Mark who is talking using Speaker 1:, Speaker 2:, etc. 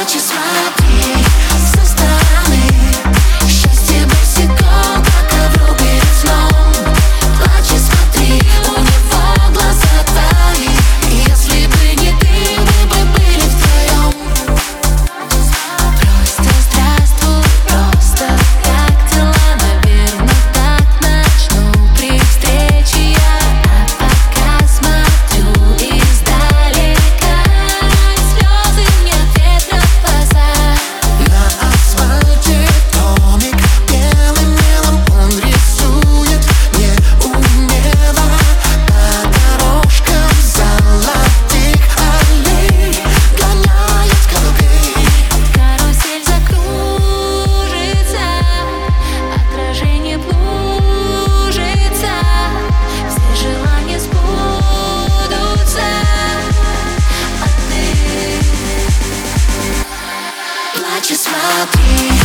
Speaker 1: Плачь и смотри со стороны. Счастье босиком по ковру перед сном. Плачь и смотри, у него глаза твои. И если бы не ты, мы бы были втроем. Просто здравствуй, просто как дела? Наверно, так начну при встрече я. А пока смотрю издалека, слезы мне ответ на глаза.
Speaker 2: На асфальте домик белым мелом он рисует мне у неба. По дорожкам золотых аллей гоняет голубей.
Speaker 1: Карусель закружится, отражение плужится, все желания сбудутся, а ты плачь и смотри.